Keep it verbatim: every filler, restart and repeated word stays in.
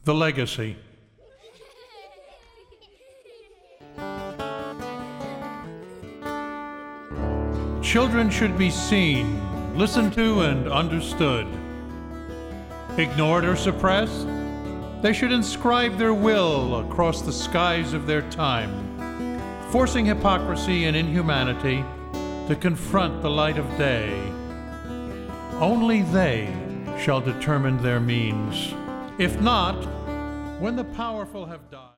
The Legacy. Children should be seen, listened to, and understood. Ignored or suppressed, they should inscribe their will across the skies of their time, forcing hypocrisy and inhumanity to confront the light of day. Only they shall determine their means. If not, when the powerful have died.